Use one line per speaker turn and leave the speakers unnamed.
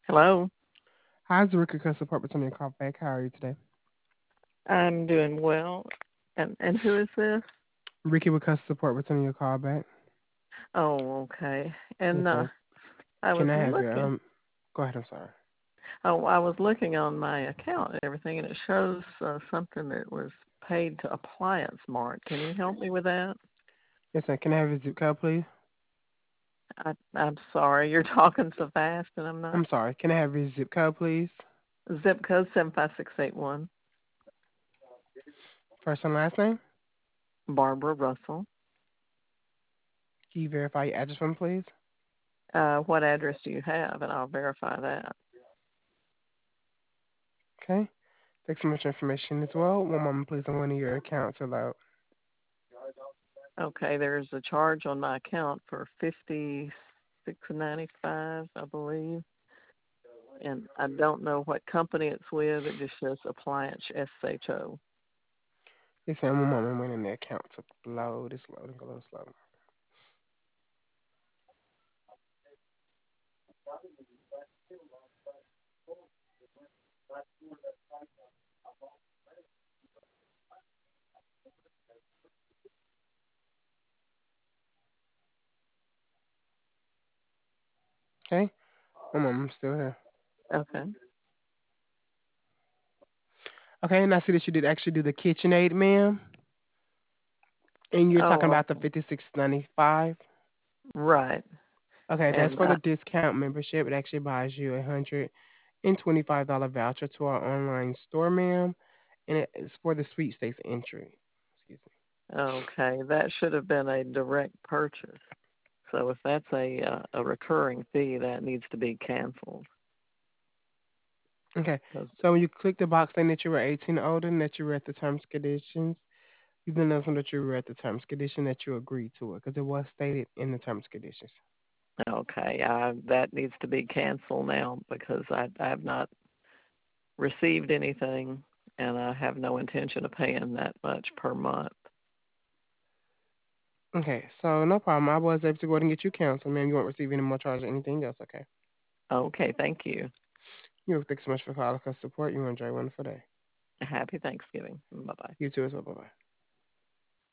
Hello.
Hi, it's Ricky Cuss Apartments on your call back. How are you today?
I'm doing well. And who is this?
Ricky with Cuss Support returning your call back.
Oh, okay.
Yes,
And
ma'am.
I was
Can I have your
looking.
go ahead, I'm sorry.
I was looking on my account and everything, and it shows something that was paid to Appliance Mart. Can you help me with that?
Yes, ma'am. Can I have your zip code, please?
I'm sorry, you're talking so fast, and I'm not.
I'm sorry. Can I have your zip code, please?
Zip code 75681.
First and last name?
Barbara Russell.
Can you verify your address for me, please?
What address do you have? And I'll verify that.
Okay. Take some much information as well. One moment, please, on one of your accounts allowed.
Okay, there's a charge on my account for 56.95, I believe. And I don't know what company it's with. It just says Appliance SHO.
Yes, ma'am. One moment, I'm waiting the account to load. It's loading a little slow. Okay. One moment, I'm still here.
Okay.
Okay, and I see that you did actually do the KitchenAid, ma'am. And you're talking
Oh,
about the
okay.
56.95.
Right.
Okay, that's
And
for the discount membership. It actually buys you $125 voucher to our online store, ma'am, and it's for the sweepstakes entry. Excuse me.
okay, that should have been a direct purchase. So if that's a recurring fee, that needs to be canceled.
Okay,
'Cause-
so when you click the box saying that you were 18 or older and that you read the terms and conditions, you can notice that you read the terms and conditions that you agreed to it because it was stated in the terms and conditions.
Okay, that needs to be canceled now because I have not received anything, and I have no intention of paying that much per month.
Okay, so no problem. I was able to go ahead and get you canceled, ma'am. You won't receive any more charge or anything else, okay?
Okay, thank you.
Thanks so much for calling us support. You enjoy a wonderful day.
Happy Thanksgiving. Bye bye.
You too as well. Bye bye.